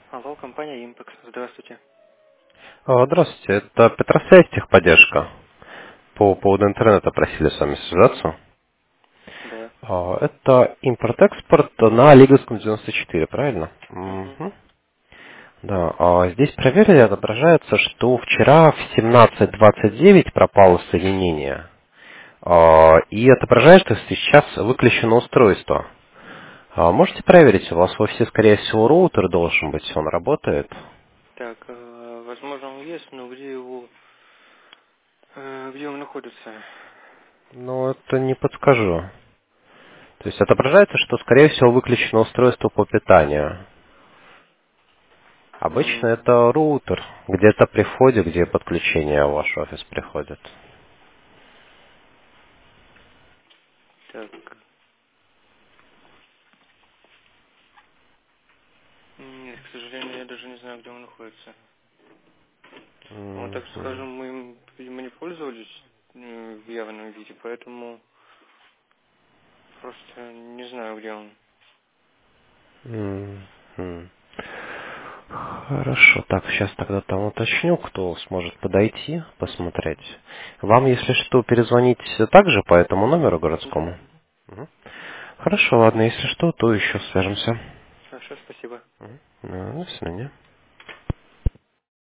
Алло, компания Импекс. Здравствуйте. Здравствуйте, это Петросвязь техподдержка. По поводу интернета просили с вами связаться. Да. Это импорт-экспорт на Лиговском 94, правильно? Угу. Мгм. Да, здесь проверили, отображается, что вчера в 17:29 пропало соединение. И отображает, что сейчас выключено устройство. Можете проверить, у вас в офисе, скорее всего, роутер должен быть, он работает? Так, возможно, он есть, но где его, где он находится? Ну, это не подскажу. То есть отображается, что, скорее всего, выключено устройство по питанию. Обычно М, это роутер, где-то при входе, где подключение в ваш офис приходит. Так, нет, к сожалению, я даже не знаю, где он находится. Ну, так Мгм. скажем, мы им, видимо, не пользовались в явном виде, поэтому просто не знаю, где он. Мгм. Хорошо, так, сейчас тогда там уточню, кто сможет подойти, Угу. посмотреть. Вам, если что, перезвонить также по этому номеру Да. городскому? Мгм. Хорошо, ладно, если что, то еще свяжемся. Хорошо, спасибо. До свидания.